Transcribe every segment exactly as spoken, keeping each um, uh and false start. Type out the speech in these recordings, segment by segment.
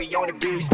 we on the beach.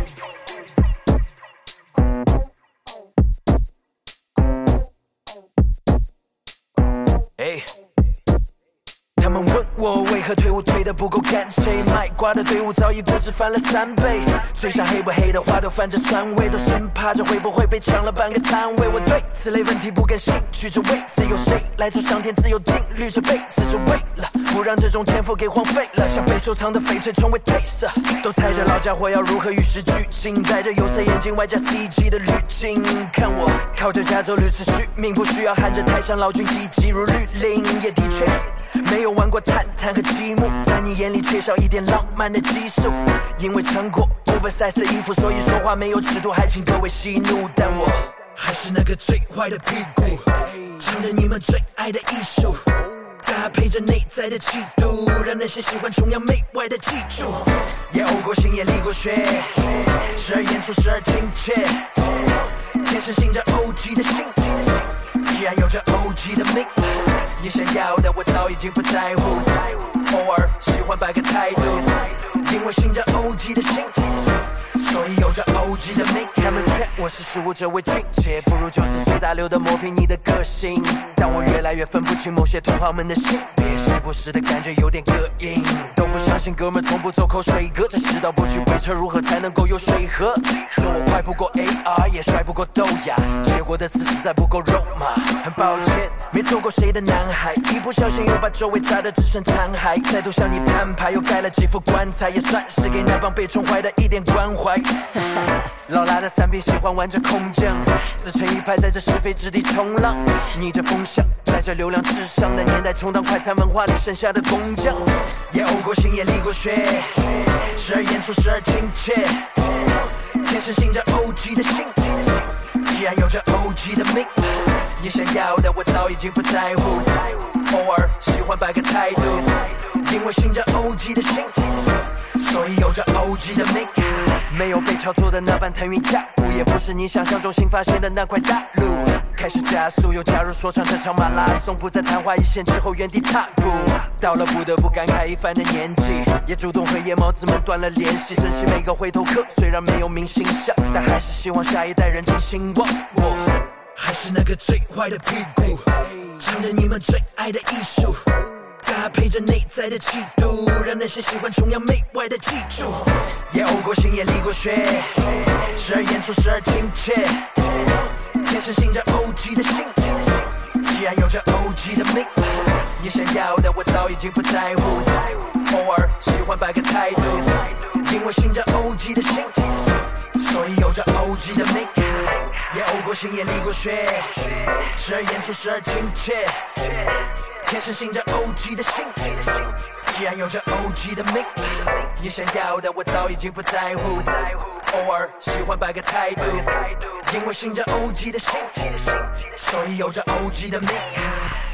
Hey.他们问我为何退伍退得不够干脆，卖瓜的队伍早已不止翻了三倍，嘴上黑不黑的话都泛着酸味，都生怕着会不会被抢了半个摊位。我对此类问题不感兴趣，这位置由谁来做上天自有定律，这辈子就为了不让这种天赋给荒废了，像被收藏的翡翠从未褪色，都猜着老家伙要如何与时俱进，戴着有色眼镜外加 C G 的滤镜，看我靠着家走屡次续命，不需要喊着台上老君积极如律令，也的确没有玩过探探和积木，在你眼里缺少一点浪漫的激素，因为穿过 oversize 的衣服，所以说话没有尺度，还请各位息怒，但我还是那个最坏的屁股，唱着你们最爱的艺术，搭配着内在的气度，让那些喜欢崇洋媚外的记住，也呕过心也历过血，时而严肃时而亲切，天生信着 O G 的心，依然有着 O G 的命，你想要的我早已经不在乎，偶尔喜欢摆个态度，因为信着 O G 的心，所以有着 O G 的命。他们劝我识时务者为俊杰，不如就此随大流的磨平你的个性，但我越来越分不清某些同行们的性别，时不时的感觉有点膈应，都不相信哥们从不走口水歌，这世道不去鬼扯如何才能够有水喝，说我快不过 A R 也帅不过豆芽，写过的词实在不够肉麻，很抱歉没做过谁的男孩，一不小心又把周围炸得只剩残骸，再度向你摊牌又盖了几副棺材，也算是给那帮被宠坏的一点关怀。老辣的三 P 喜欢玩着空降，自成一派在这是非之地冲浪，逆着风向在这流量至上的年代充当快餐文化里剩下的工匠，也呕过心也历过血，时而严肃时而亲切，天生信着 O G 的心，依然有着 O G 的命，你想要的我早已经不在乎，偶尔喜欢摆个态度，因为信着 O G 的心，所以有着 O G 的命，没有被炒作的那般腾云驾雾，也不是你想象中新发现的那块大陆，开始加速又加入说唱这场马拉松，不在昙花一现之后原地踏步，到了不得不感慨一番的年纪，也主动和夜猫子们断了联系，珍惜每个回头客，虽然没有明星相，但还是希望下一代人间兴旺，我还是那个最坏的屁股，唱着你们最爱的艺术，搭配着内在的气度，让那些喜欢崇洋媚外的记住，也呕过心也历过血，时而严肃时而亲切，天生信着 O G 的心，依然有着 O G 的命，你想要的我早已经不在乎，偶尔喜欢摆个态度，因为信着 O G 的心，所以有着 O G 的命，也呕过心也历过血，时而严肃时而亲切，天生信着 O G 的心，依然有着 O G 的命，你想要的我早已经不在乎，偶尔喜欢摆个态度，因为信着 O G 的心，所以有着 O G 的命。